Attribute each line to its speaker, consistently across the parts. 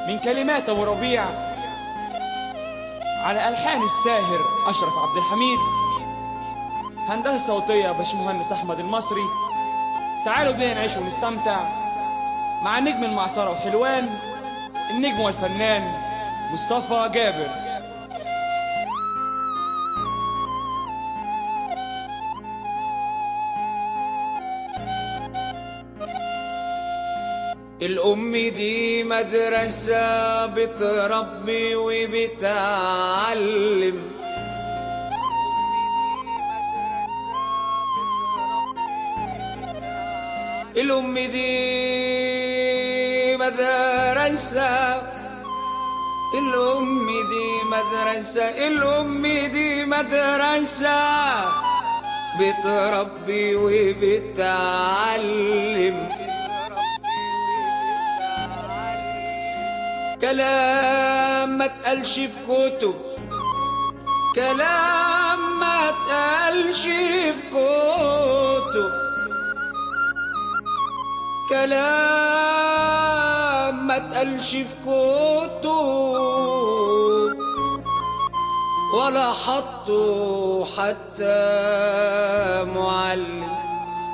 Speaker 1: من كلمات أبو ربيع على ألحان الساهر أشرف عبد الحميد، هندسة صوتية باشمهندس أحمد المصري. تعالوا بينا نعيش ونستمتع مع نجم المعصرة وحلوان، النجم والفنان مصطفى جابر.
Speaker 2: الأم دي مدرسة بتربي وبتعلم، الأم دي مدرسة، الأم دي مدرسة، الأم دي مدرسة بتربي وبتعلم. كلام ما تقالش في كتب، كلام ما تقالش في كتب، كلام ما تقالش في كتب، ولا حطوا حتى معلم.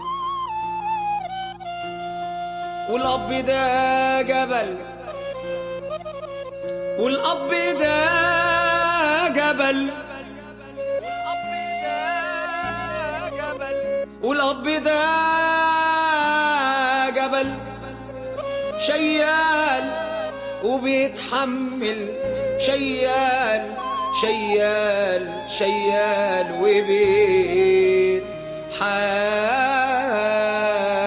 Speaker 2: والأب ده جبل، والأب ده جبل، والأب ده جبل، شيال وبيتحمل، شيال شيال شيال وبيتحمل.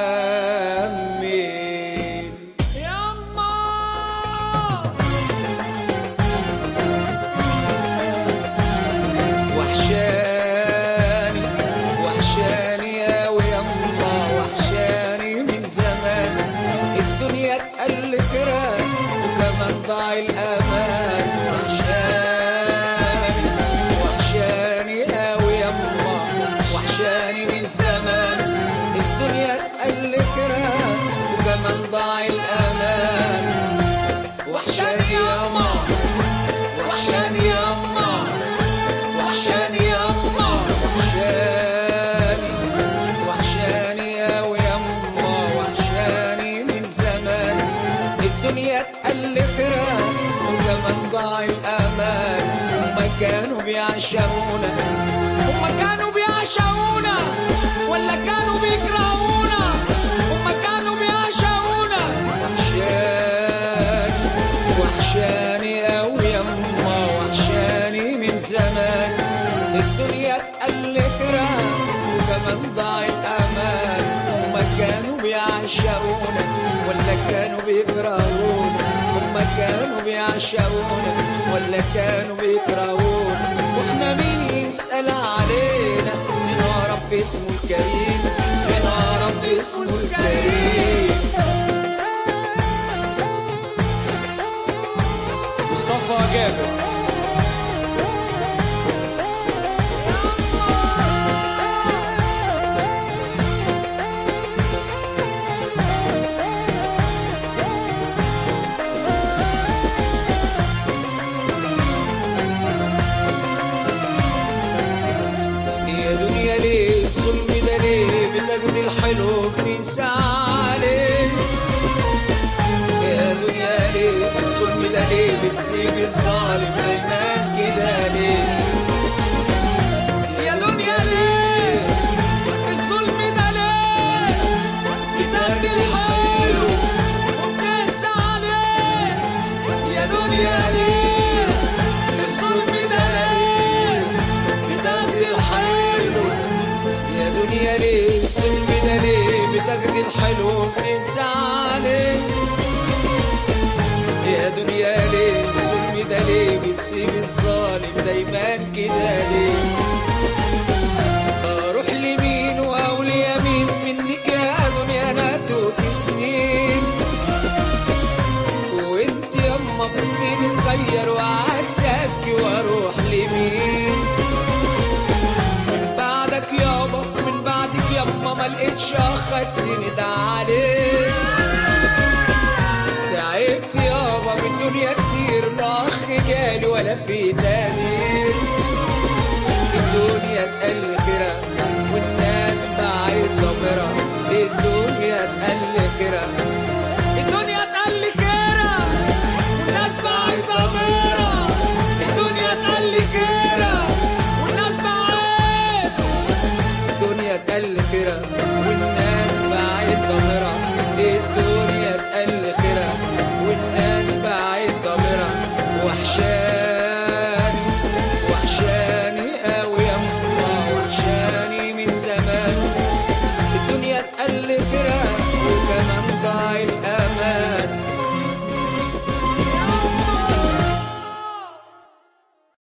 Speaker 2: ضاع الأمان، وحشاني وحشاني قوي يما، وحشاني من زمان، الدنيا اتقل كرام وكمان ضاع الأمان. وحشاني يما، وحشاني يما، وحشاني يما، وحشاني وحشاني قوي يما، وحشاني من زمان، الدنيا اتقل كرام وكمان ضاع الأمان. هما كانوا بيعشقونا، هما كانوا بيعشقونا ولا كانوا بيكرهونا؟ هما كانوا بيعشقونا. وحشاني وحشاني قوي يما، وحشاني من زمان، الدنيا اتقل كرام وكمان ضاع الأمان. هما كانوا بيعشقونا ولا كانوا بيكرهونا؟ هما كانوا بيعشقونا ولا كانوا بيكرهونا؟ واحنا مين يسأل علينا؟ يا رب اسمه الكريم، يا رب اسمه الكريم.
Speaker 1: مصطفى جابر.
Speaker 2: بتاخد الحلو بتنسى عليه، يا دنيا ليه الظلم ده ليه بتسيب الظالم دايما كده ليه؟ يا دنيا ليه الظلم ده ليه بتاخد الحلو وبتنسى عليه؟ يا دنيا ليه الظلم ده ليه بتاخد الحلو؟ يا دنيا ليه الظلم ده ليه بتاخد الحلو وبتنسى عليه؟ يا دنيا ليه الظلم ده ليه بتسيب الظالم دايما كده ليه؟ اروح لمين واقول يمين منك يا دنيا انا توت سنين، وانت يما بنتي صغير وقعدت ابكي واروح لمين؟ من بعدك يابا، من بعدك يما ما لقيتش اخ اتسند عليه. تعبت يابا من الدنيا الدنيا تقل كرة، الدنيا تقل كرة والناس بعيد ضميرة، الدنيا تقل كرة والناس بعيد، الدنيا تقل كرة